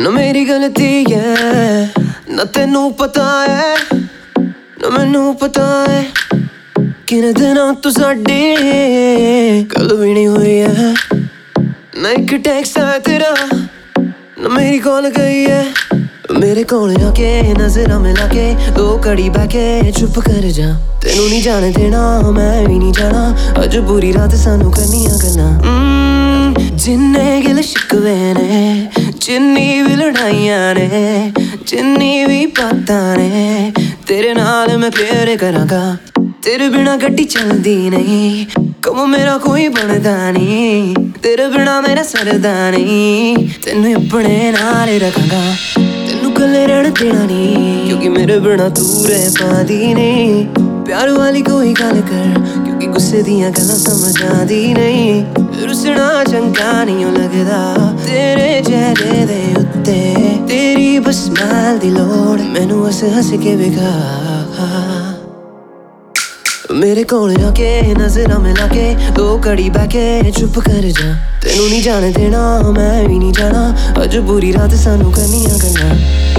ना मेरी गलती है, ना तेनू पता है, ना मैनू पता है किन्ने दिनां तू साडी गल भी नहीं हुई है। ना एक टैक्स है तेरा, ना मेरी कॉल गई है। मेरे कोल आके नजरां मिला के दो घड़ी बह के चुप कर जा। तेनू नहीं जाने देना, मैं भी नहीं जाना, अज पूरी रात सानू करनियां गल्लां। जिन्ने गिल शिकवे ने, जिन्नी भी लड़ाइयां ने, जिन्नी भी बातां ने, तेरे नाल मैं क्लियर करांगा। तेरे बिना गड्डी चलदी नहीं, कम मेरा कोई बनदा नहीं, तेरे बिना मेरा सरदा नहीं, तेनू अपने नाल रखांगा। तेनू कल्ले रहण देना नहीं, क्योंकि मेरे बिना तू रह पांदी नहीं। प्यार वाली कोई गल कर, क्योंकि गुस्से दियां गल्लां समझ आंदी नहीं। रुसना चंगा नहीं लगदा तेरे चेहरे दे उत्ते, तेरी बस स्माइल दी लोड़ मैनू हस हस के विखा। मेरे कोल आके नजरां मिला के दो घड़ी बह के चुप कर जा। तेनू नहीं जाने देना, मैं भी नहीं जाना, अज पूरी रात सानू करनियां गल्लां।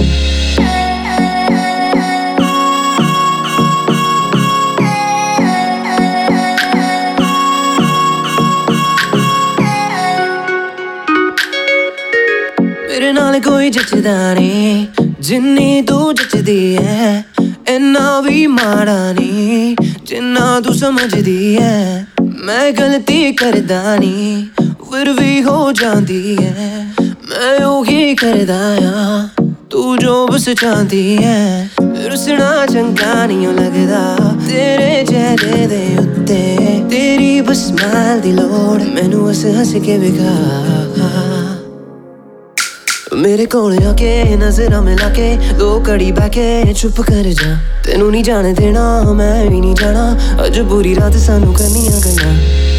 मेरे नाल कोई जचदा नहीं, जिन्नी तू जचदी है, इन्ना भी माड़ा नहीं जिन्ना तू समझदी है। मैं गलती करदा नहीं, फिर भी हो जाती है। मैं ओही करदा आ, तू जो बस चाहती है। रुसना चंगा नहीं लगदा तेरे चेहरे दे उत्ते, तेरी बस स्माइल दी लोड़ मैनू हस हस के विखा। मेरे कोल आके नजरां मिला के दो घड़ी बह के चुप कर जा। तेनू नहीं जाने देना, मैं भी नहीं जाना, अज पूरी रात सानू करनियां गल्लां।